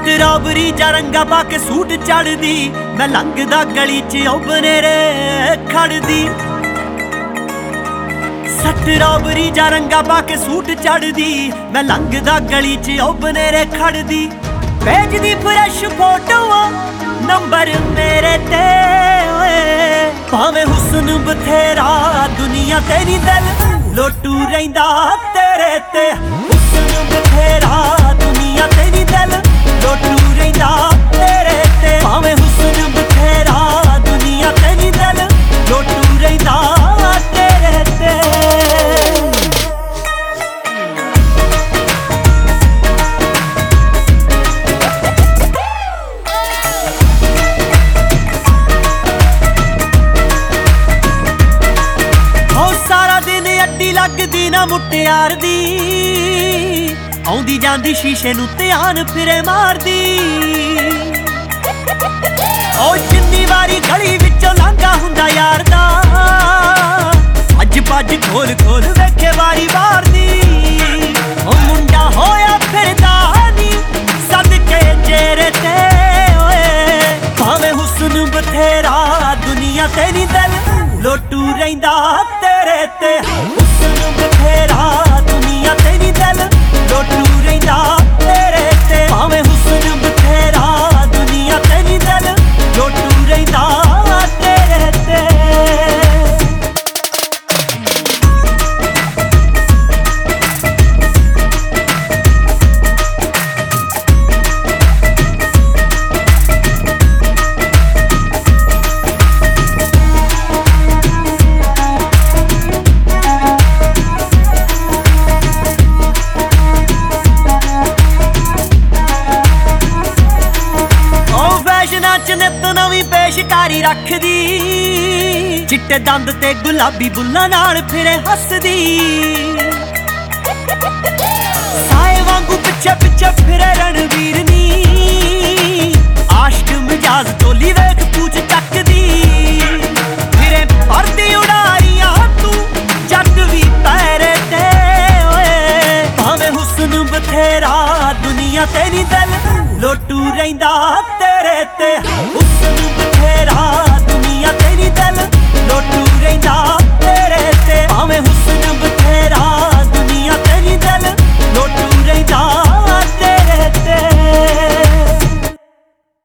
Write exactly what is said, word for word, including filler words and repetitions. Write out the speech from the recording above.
Strawberry ਜਾਂ ਰੰਗਾ ਪਾ ਕੇ ਸੂਟ ਚੜਦੀ, ਮੈਂ ਲੰਘਦਾ ਗਲੀ ਚ ਉਹ ਬਨੇਰੇ ਖੜਦੀ। ਸਟ੍ਰਾਬਰੀ ਜਾਂ ਰੰਗਾ ਪਾ ਕੇ ਸੂਟ ਚੜਦੀ, ਮੈਂ ਲੰਘਦਾ ਗਲੀ ਚ ਉਹ ਬਨੇਰੇ ਖੜਦੀ। ਭੇਜਦੀ ਫਰੈਸ਼ ਫੋਟੋਆਂ ਨੰਬਰ ਮੇਰੇ ਤੇ ਓਏ, ਭਾਵੇਂ ਹੁਸਨ ਬਥੇਰਾ ਦੁਨੀਆ ਤੇ ਨੀ ਦਿਲ ਲੋਟੂ ਰਹਿੰਦਾ ਤੇਰੇ ਤੇ। ਹੁਸਨ ਬਥੇਰਾ ਦੁਨੀਆ ਤੇ ਨੀ ਦਿਲ ਲੋਟੂ ਰਹਿੰਦਾ ਤੇਰੇ ਤੇ, ਭਾਵੇਂ ਹੁਸਨ ਬਥੇਰਾ ਦੁਨੀਆ ਤੇ ਨੀ ਦਿਲ ਲੋਟੂ ਰਹਿੰਦਾ ਤੇਰੇ ਤੇ। ਲੱਗਦੀ ਨਾ ਮੁਟਿਆਰ ਦੀ, ਆਉਂਦੀ ਜਾਂਦੀ ਸ਼ੀਸ਼ੇ ਨੂੰ ਧਿਆਨ ਫਿਰੇ ਮਾਰਦੀ। ਉਹ ਜਿੰਨੀ ਵਾਰੀ ਗਲੀ ਵਿੱਚੋਂ ਲੰਘਾ ਹੁੰਦਾ ਯਾਰ ਦਾ, ਅੱਜ ਭੱਜ ਖੋਲ ਖੋਲ ਵੇਖੇ ਵਾਰੀ ਮਾਰਦੀ। ਉਹ ਮੁੰਡਾ ਹੋਇਆ ਫਿਰਦਾ ਨੀ ਸਦਕੇ ਚਿਹਰੇ ਤੇ ਓਏ, ਭਾਵੇਂ ਹੁਸਨ ਬਥੇਰਾ ਦੁਨੀਆ ਤੇ ਨੀ ਦਿਲ ਲੋਟੂ ਰਹਿੰਦਾ ਤੇਰੇ ਤੇ। ਹੁਸਨ ਬਥੇਰਾ ਦੁਨੀਆ ਤੇ ਨੀ ਦਿਲ ਲੋਟੂ ਰਹਿੰਦਾ ਤੇਰੇ ਤੇ, ਭਾਵੇਂ ਹੁਸਨ ਬਥੇਰਾ ਦੁਨੀਆ ਤੇ ਨੀ ਦਿਲ ਲੋਟੂ ਰਹਿੰਦਾ ਤੇਰੇ ਤੇ। ਨਿੱਤ ਨਵੀਂ ਪੇਸ਼ਕਾਰੀ ਰੱਖਦੀ, ਚਿੱਟੇ ਦੰਦ ਤੇ ਗੁਲਾਬੀ ਬੁੱਲਾਂ ਨਾਲ ਫਿਰੇ ਹੱਸਦੀ। ਸਾਏ ਵਾਂਗੂ ਪਿੱਛੇ ਪਿੱਛੇ ਫਿਰੇ ਰਣਵੀਰ ਨੀ, ਆਸ਼ਕ ਮਿਜਾਜ਼ ਟੋਲੀ ਵੇਖ ਪੂਛ ਚੱਕਦੀ। ਫਿਰੇ ਪਰਦੀ ਉਡਾਰੀਆਂ ਤੂੰ ਜੱਟ ਵੀ ਪੈਰੇ ਤੇ ਓਏ, ਭਾਵੇਂ ਹੁਸਨ ਬਥੇਰਾ ਦੁਨੀਆ ਤੇ ਨੀ ਦਿਲ ਲੋਟੂ ਰਹਿੰਦਾ ਤੇਰੇ ਤੇ।